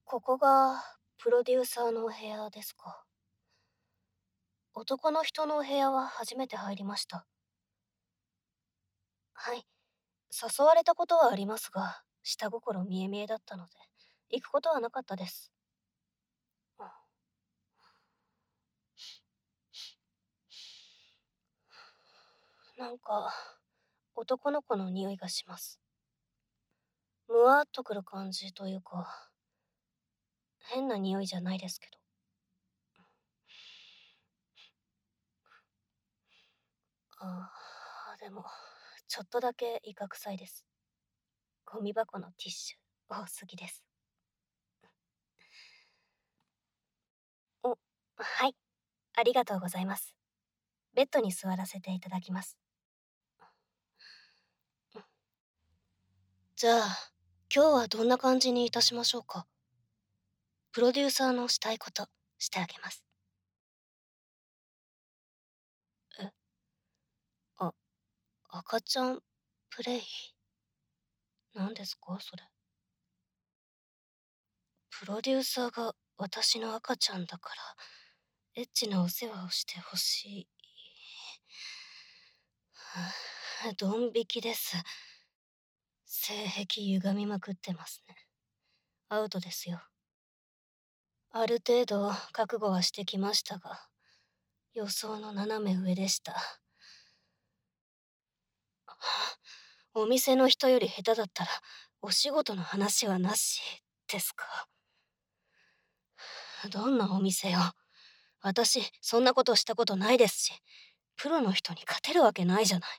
ここがプロデューサーのお部屋ですか。男の人のお部屋は初めて入りました。はい。誘われたことはありますが、下心見え見えだったので、行くことはなかったです。なんか、男の子の匂いがします。むわーっとくる感じというか、変な匂いじゃないですけど。あでも、ちょっとだけイカ臭いです。ゴミ箱のティッシュ、多すぎです。はい。ありがとうございます。ベッドに座らせていただきます。じゃあ、今日はどんな感じにいたしましょうか。プロデューサーのしたいこと、してあげます。え、あ、赤ちゃんプレイ。何ですかそれ。プロデューサーが私の赤ちゃんだから、エッチなお世話をしてほしい。ドン引きです。性癖歪みまくってますね。アウトですよ。ある程度覚悟はしてきましたが、予想の斜め上でした。お店の人より下手だったら、お仕事の話はなし、ですか。どんなお店よ。私、そんなことしたことないですし、プロの人に勝てるわけないじゃない。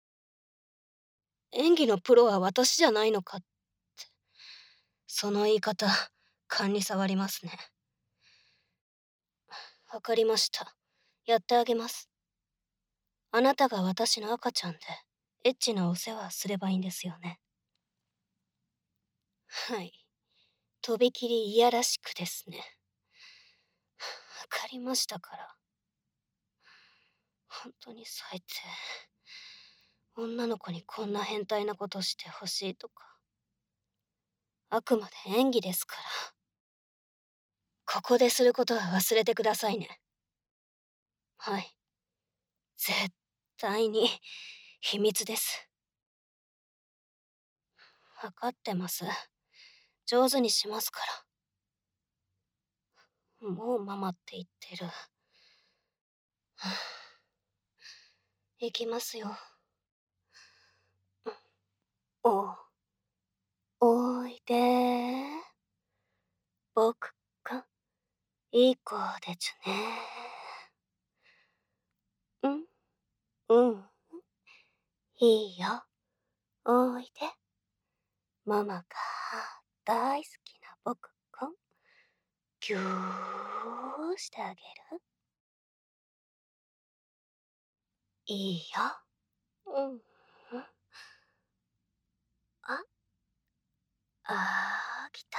演技のプロは私じゃないのかって。その言い方、勘に触りますね。わかりました。やってあげます。あなたが私の赤ちゃんで、エッチなお世話すればいいんですよね。はい。とびきりいやらしくですね。わかりましたから。本当に最低。女の子にこんな変態なことしてほしいとか。あくまで演技ですから。ここですることは忘れてくださいね。はい。絶対に秘密です。わかってます。上手にしますから。もうママって言ってる。行きますよ。お、おいで。僕がいい子でちゅね。うん、いいよ。おいで。ママが大好きな僕がぎゅーしてあげる。いいよ。うん。あ、来た。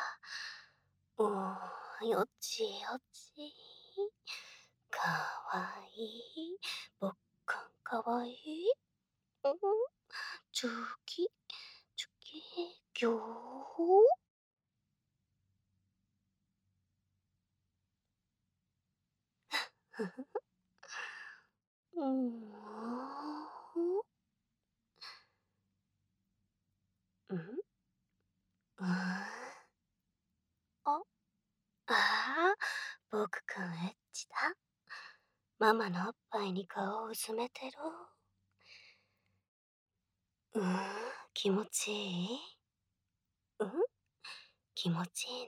よちよち。かわいい。僕がかわいい。うん。チュキ、チュキ、ぎょー。うん。うん。あ、僕くんエッチだ。ママのおっぱいに顔をうずめてる。気持ちいい。うん、気持ちいいね。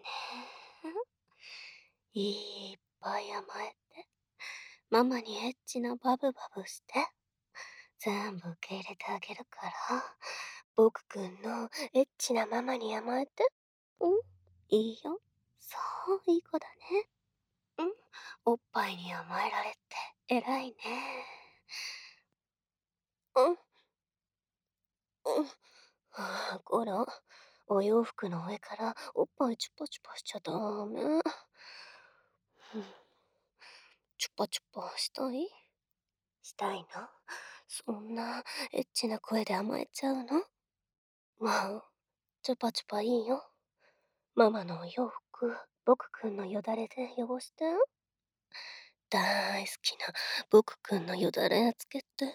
いっぱい甘えて、ママにエッチなバブバブして、全部受け入れてあげるから、僕くんのエッチなママに甘えて。うん、いいよ。そう、いい子だね。おっぱいに甘えられて偉いね。うん、こら、お洋服の上からおっぱいチュパチュパしちゃダメ。チュパチュパしたい？したいの？そんなエッチな声で甘えちゃうの？まあ、チュパチュパいいよ。 ママのお洋服、僕くんのよだれで汚して。大好きな僕くんのよだれつけて。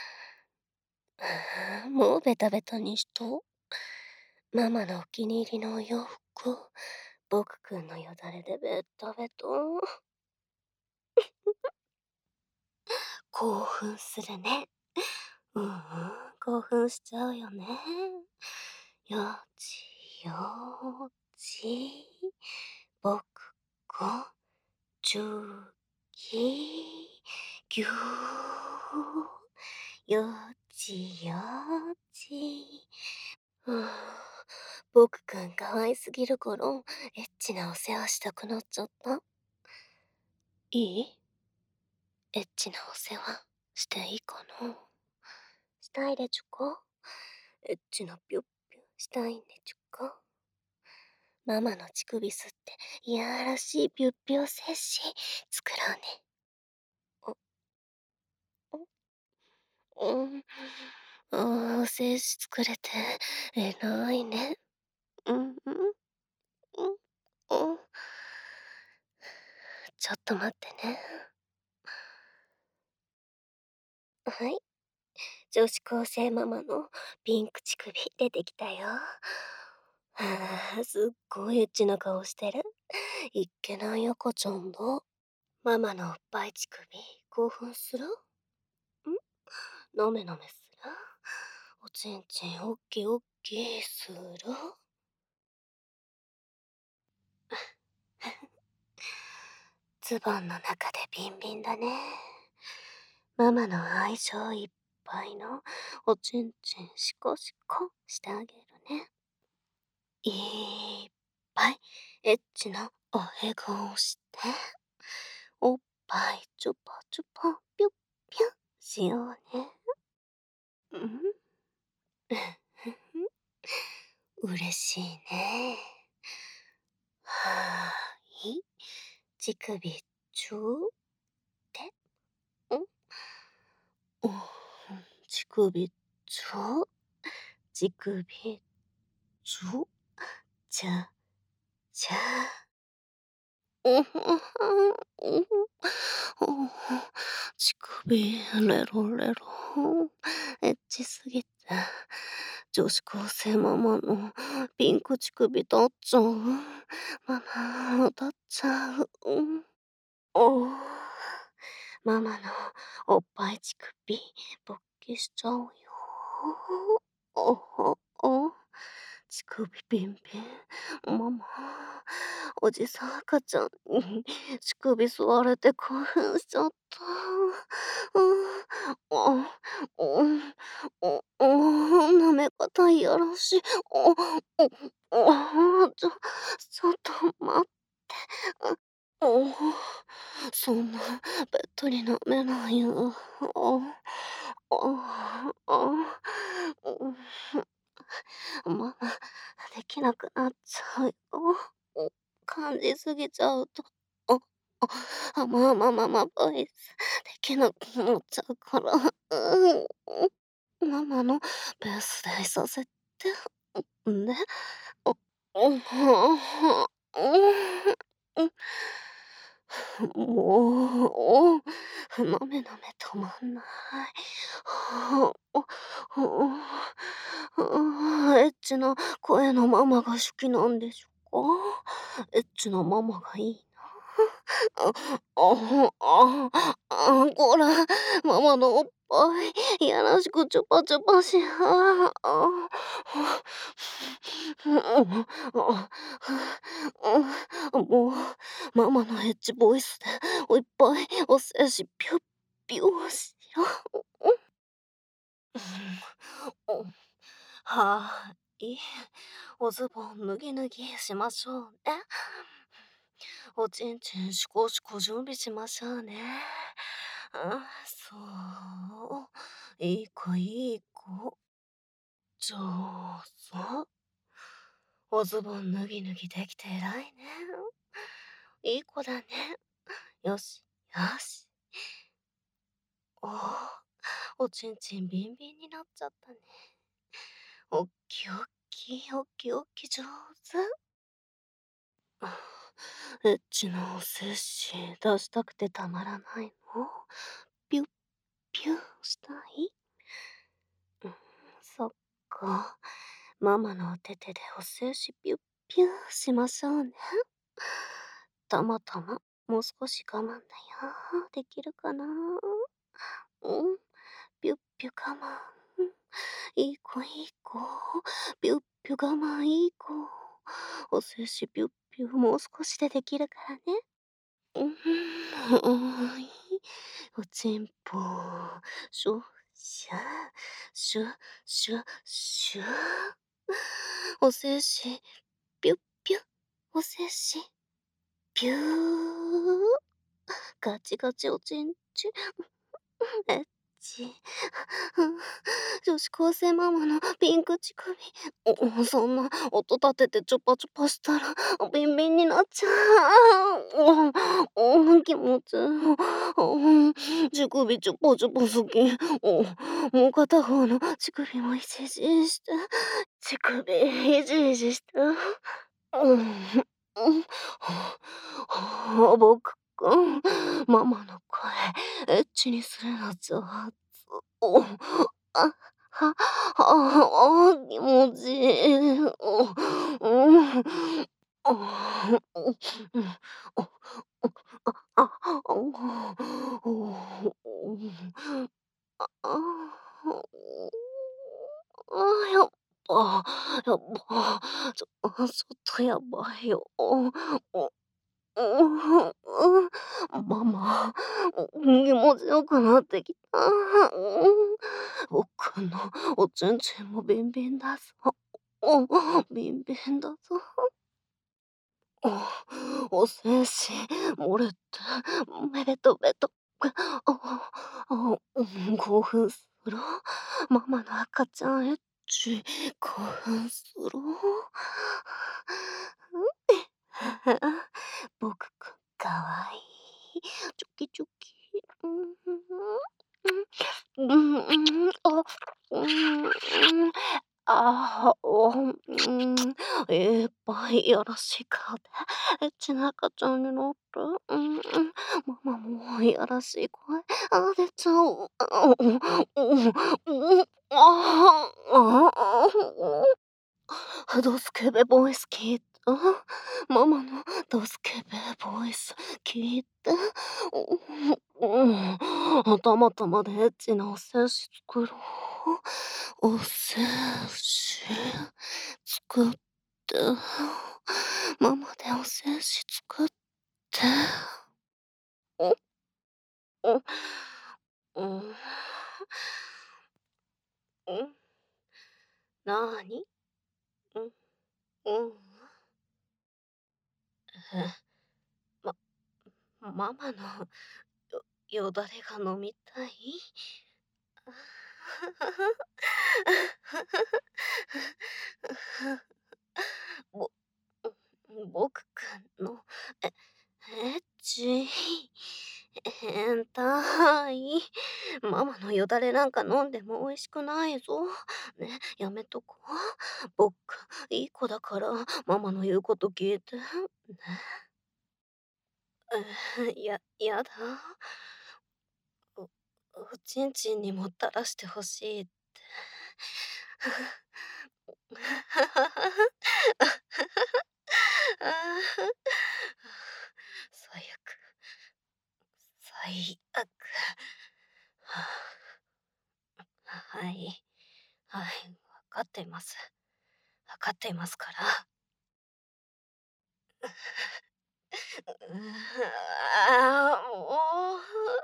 もうベタベタにしと。ママのお気に入りのお洋服、僕くんのよだれでベッタベタ。興奮するね。うんうん、興奮しちゃうよね。よちよち、僕が、ちゅき、ぎゅー。よちよち。うん、僕くん可愛すぎる頃、エッチなお世話したくなっちゃった。いい？エッチなお世話していいかな？したいでちゅか？エッチなぴょっぴょしたいんでちゅか？ママの乳首吸っていやらしいぴょっぴょ摂氏作ろうね。うん。ああ、精子作れて偉いね。うんうん。うんうん。ちょっと待ってね。はい。女子高生ママのピンク乳首出てきたよ。はあ、すっごいエッチな顔してる。いっけない赤ちゃんだ。ママのおっぱい乳首、興奮する？なめなめする？おちんちんおっきいおっきいする？ズボンの中でビンビンだね。ママの愛情いっぱいのおちんちんシコシコしてあげるね。いっぱいエッチなおへ顔して、おっぱいチュパチュパピュッピュッしようね。うん、嬉しいね。はーい。乳首ちょうってんうん、乳首ちょ乳首ちょちゃちゃ。うんふんうんふん乳首レロレロ。エッチすぎて女子高生ママのピンク乳首立っちゃう。ママ立っちゃう。おー、ママのおっぱい乳首勃起しちゃうよ。おほお、乳首ピンピン。ママ、おじさん赤ちゃんに乳首吸われて興奮しちゃった。うん、舐め方いやらしい。ちょっと待って。おお、そんなべっとり舐めないよ。ああ、ママ、できなくなっちゃうよ。感じすぎちゃうと、あ、ボイスできなくなっちゃうから、ママのペースでいさせて、ね。おうんもう、なめなめ止まんない。はあ、エッチな声のママが好きなんでしょうか？エッチなママがいいこら、ママのおっぱい、いやらしくチュパチュパしもう、ママのエッジボイスで、いっぱいお精子ピュッピュしよ。はい。おズボン脱ぎ脱ぎしましょうね。おちんちんシコシコ準備しましょうね。そう。いい子いい子。上手。おズボン脱ぎ脱ぎできて偉いね。いい子だね。よし、よし。おちんちんビンビンになっちゃったね。おっきいおっきいおっきいおっきい上手。 あ、エッチなお精子出したくてたまらないの？ピュッピュしたい？うん、そっか。ママのお手手でお精子ピュッピュしましょうね。たまたま、もう少し我慢だよ。できるかな？うん、ピュッピュ我慢。うん、いい子いい子。ピュッピュ我慢いい子。お精子ピュッピュもう少しでできるからね。うん、おい。おちんぽ、しょ、しゃ、しゅ、しゅ、しゅ。お精子、ピュッピュ、お精子、ピュー。ガチガチおちんち。エッチ。女子高生ママのピンク乳首。そんな音立ててチョパチョパしたらビンビンになっちゃう。気持ちいい。乳首チョパチョパ好き。もう片方の乳首もいじいじして。乳首いじいじして。うん、うん、僕くん、ママの声、エッチにするの上手。お、あ、気持ちいい。うん、お、うん、お、やっちょっとやばいよ。ママ、気持ちよくなってきた。僕のおちんちんもビンビンだぞ。ビンビンだぞ。お精子漏れて、ベトベト。興奮する。ママの赤ちゃんエッチ、興奮する。僕くんかわいい。チョキチョキ。うん、いっぱいやらしい顔で、エッチな赤ちゃんになって、ママもいやらしい声、出ちゃう。ドスケベボイス聞いた？ママのドスケベボイス聞いて。たまたまでエッチなお精子作ろう。お精子作って。ママでお精子作って。うん、うん、うん、うん、なに？うん、うん、まママのよだれが飲みたい？ぼ僕くんの、えエッチ、変態。ママのよだれなんか飲んでも美味しくないぞ。ね、やめとこう。僕、いい子だから、ママの言うこと聞いて。ね。やだ。おおちんちんにも垂らしてほしいって。最悪。最悪。はい。はい、わかっています。わかっていますから。もう、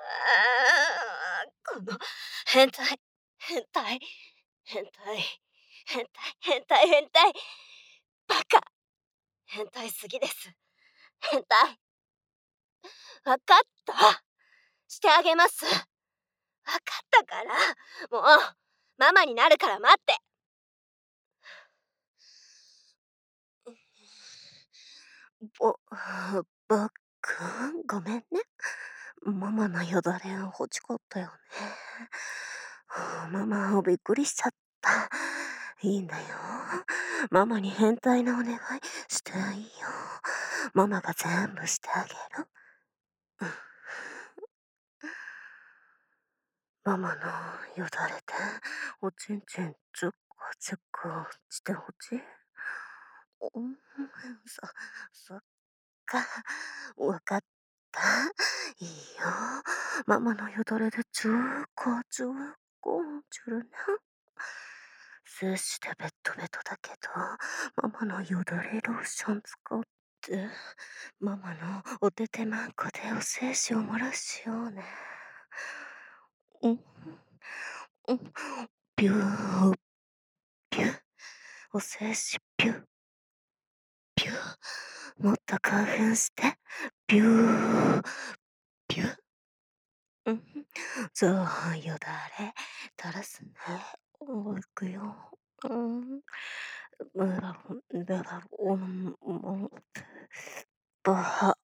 この変態、変態、変態、変態、変態、変態、バカ、変態すぎです。変態、わかった。してあげます。わかったから、もう、ママになるから待って。ぼ、ばっくん、ごめんね。ママのよだれ欲しかったよね。ママ、びっくりしちゃった。いいんだよ。ママに変態なお願いしていいよ。 ママが全部してあげる。うん。ママのよだれでおちんちんちょこちょこしてほしい。うん、そっか、わかった。いいよ。ママのよだれでちょこちょこするね。精子でベトベトだけど、ママのよだれローション使って、ママのお手手まんこでお精子を漏らしようね。うん、うん、ビュー、ビュー、お精子ビュー、ビュー、もっと興奮して、ビュー、ビュー。うん、そう、よだれ垂らすね。いくよ。うん。ば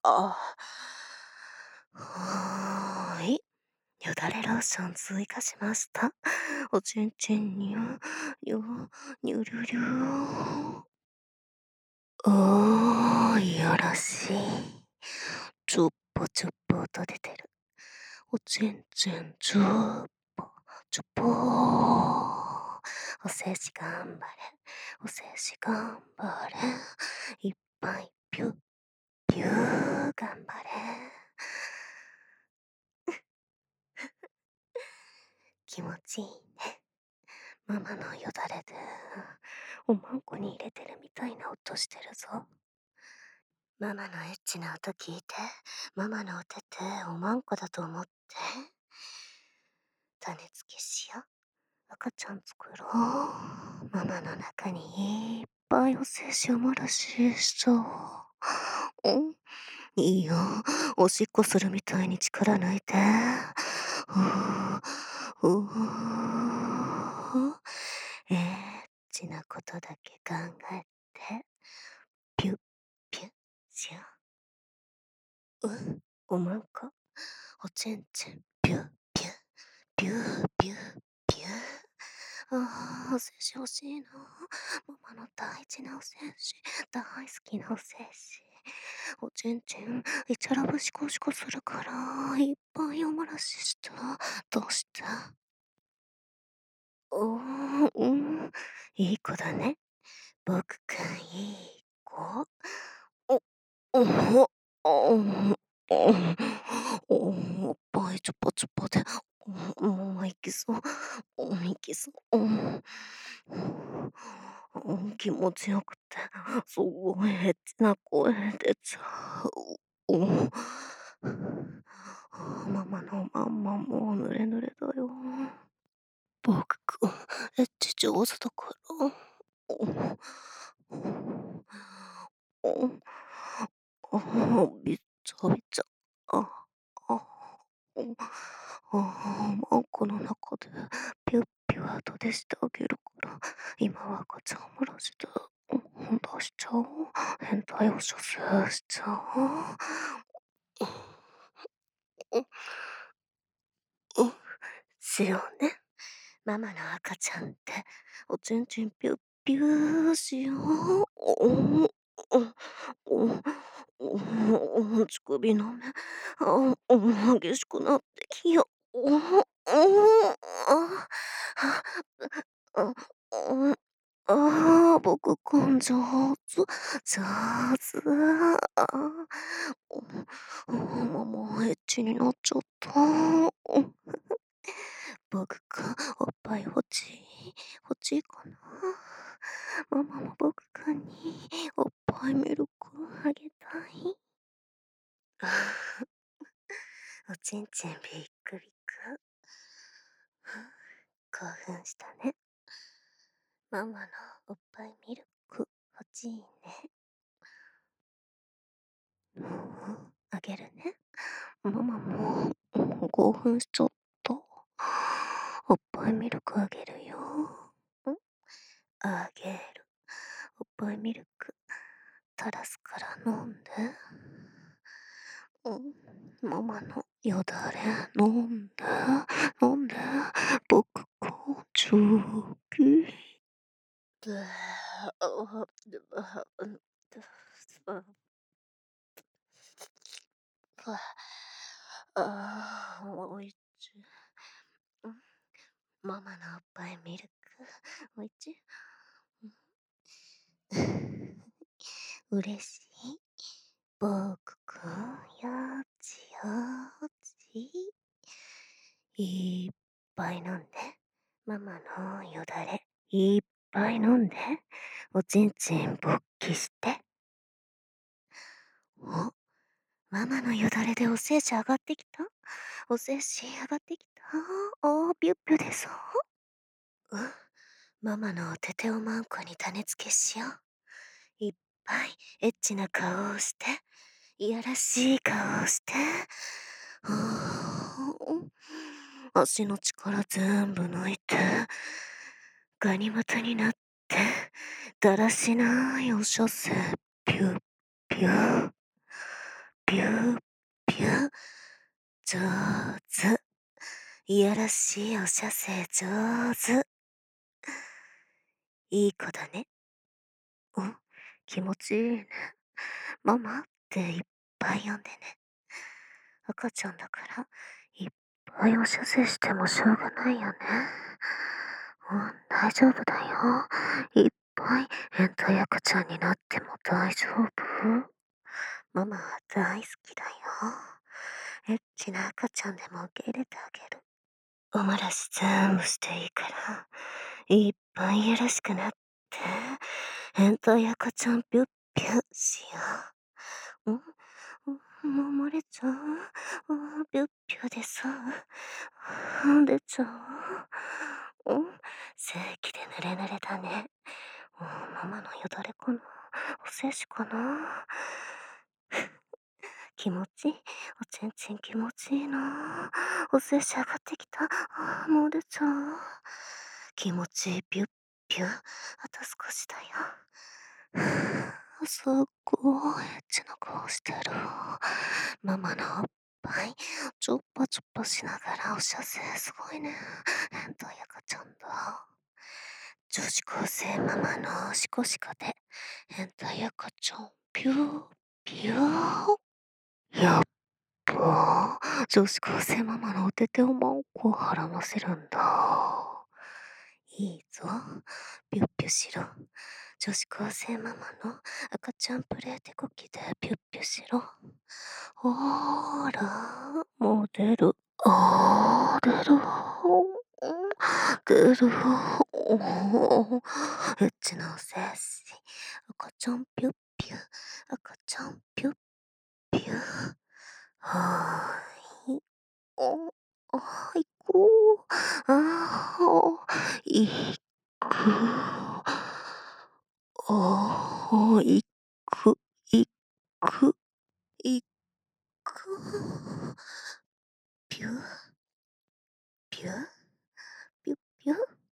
はーい。よだれローション追加しました。おちんちんににゅるりゅー。おー、よろしい。ちょっぽちょっぽと出てる。おちんちんちょっぽ、ちょっぽー。おせし頑張れ。おせし頑張れ。いっぱいぴゅ、ぴゅー頑張れ。気持ちいいね。ママのよだれで、おまんこに入れてるみたいな音してるぞ。ママのエッチな音聞いて、ママのお手っておまんこだと思って。種付けしよう。赤ちゃん作ろう。ママの中にいっぱいお精子を漏らしそう。うん。いいよ。おしっこするみたいに力抜いて。ふう。ふう。エッチなことだけ考えて。ピュッピュッしよう。おまんこ。おちんちん。ピュッピュッ。ピューピューピュー。ああ、お精子欲しいな。ママの大事なお精子。大好きなお精子。おちんちん、イチャラブシコシコするから、いっぱいお漏らしした。どうして？おー、うん、いい子だね。僕くん、いい子。お、おほ、お、お、おっぱいチョポチョポで、もういきそう。いきそう。気持ちよくて、すごいエッチな声出ちゃう。ママのまんまもう濡れ濡れだよ。僕くん、エッチ上手だから。びっちゃびちゃ。あ、あ、マンコの中でピュッピュ後でしてあげるから、今は赤ちゃん漏らして、出しちゃおう。変態を射精しちゃおう。しようね。ママの赤ちゃんって、おちんちんピュッピューしよう。乳首の目、激しくなってきよ。僕根性上手。もうエッチになっちゃった。僕くん、おっぱい欲しいかな。ママも僕くんにおっぱいミルクあげたい。おちんちんびっくびく。興奮したね。ママのおっぱいミルク欲しいね。あげるね。ママも興奮しちゃった。おっぱいミルクあげるよ。あげる。おっぱいミルク垂らすから飲んで。ママのよだれ飲んで。飲んで。僕こちゅき。 か。ああ、おいち。ママのおっぱいミルク。おいち。嬉しい。僕くん、よちよち。いっぱい飲んで。ママのよだれ、いっぱい飲んで。おちんちん勃起して。お、ママのよだれでお精子上がってきた。お精子上がってきた。あー、ぴゅっぴゅでさ。うん。ママのおててをマンコに種付けしよう。いっぱいエッチな顔をして、いやらしい顔をして、足の力全部抜いて、ガニ股になって、だらしないお射精、ピュッピュッ、ピュッピュッ、上手。いやらしいお射精上手。いい子だね。うん、気持ちいいね。ママっていっぱい呼んでね。赤ちゃんだから、いっぱいお射精してもしょうがないよね。うん、大丈夫だよ。いっぱい変態赤ちゃんになっても大丈夫。ママは大好きだよ。エッチな赤ちゃんでも受け入れてあげる。おもらし全部していいから、いっぱいやらしくなって、変態赤ちゃんぴゅっぴゅしよう。もう漏れちゃう。ぴゅっぴゅでさ。出ちゃう。正規で濡れ濡れだね。ママのよだれかな。お精子かな。気持ちいい。おちんちん気持ちいいな。お精子上がってきた。もう出ちゃう。気持ちいい。ぴゅっぴゅ。あと少しだよ。すっごいエッチな顔してる。ママのおっぱい、ちょっぱちょっぱしながらお射精すごいね。変態赤ちゃんだ。女子高生ママのシコシコで、変態赤ちゃん、ピュー、ピュー。やっぱ、女子高生ママのおててをマンコ絡ませるんだ。いいぞ。ピュッピュしろ。女子高生ママの赤ちゃんプレー手こきでピュッピュしろ。ほーら、もう出る。出る。出る。エッチなお精子。赤ちゃんピュッピュ。赤ちゃんピュッピュ。はーい。お、行こう。行く。行く、行く、行く。ぴゅ、ぴゅ、ぴゅ、ぴゅ、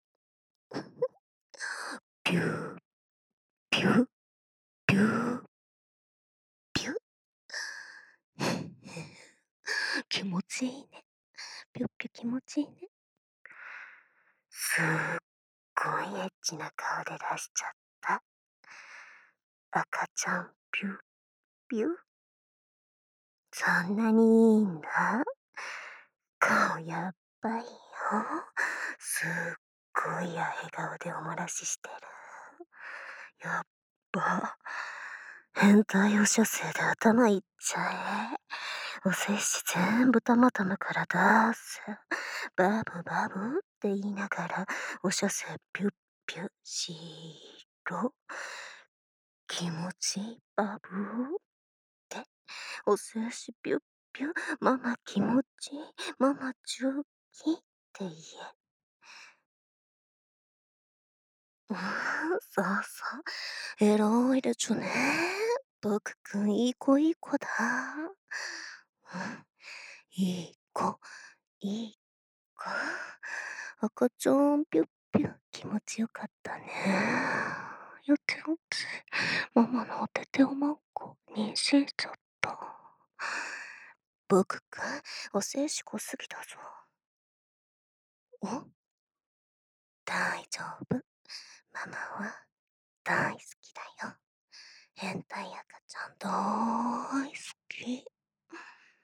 ぴゅ、ぴゅ、ぴゅ、ぴゅ。気持ちいいね。ぴゅっぴゅ気持ちいいね。すっごいエッチな顔で出しちゃった。赤ちゃんぴゅっぴゅ。そんなにいいんだ。顔やっばいよ。すっごいや笑顔でおもらししてる。やっば。変態お射精で頭いっちゃえ。お精子全部たまたまから出す。バブバブって言いながらお射精ピュッピュしろ。気持ちいいバブって。お精子ピュッピュ。ママ気持ちいい。ママチュッキって言え。そうそう。エロいでちゅね。僕くんいい子いい子だ。いい子、いい子。赤ちゃんぴゅっぴゅ気持ちよかったね。よってよって。ママのおててをマンコ妊娠しちゃった。僕くん、お精子濃すぎだぞ。大丈夫。ママは大好きだよ。変態赤ちゃん大好き。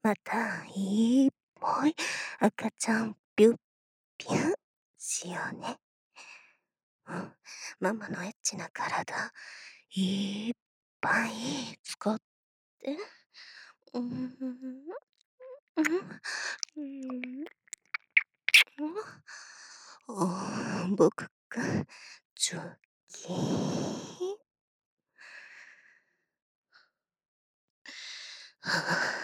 またいっぱい赤ちゃんぴゅっぴゅんしようね。うん、ママのエッチな体、いっぱい使って。うん、うん、うん、僕くん、チョキーン。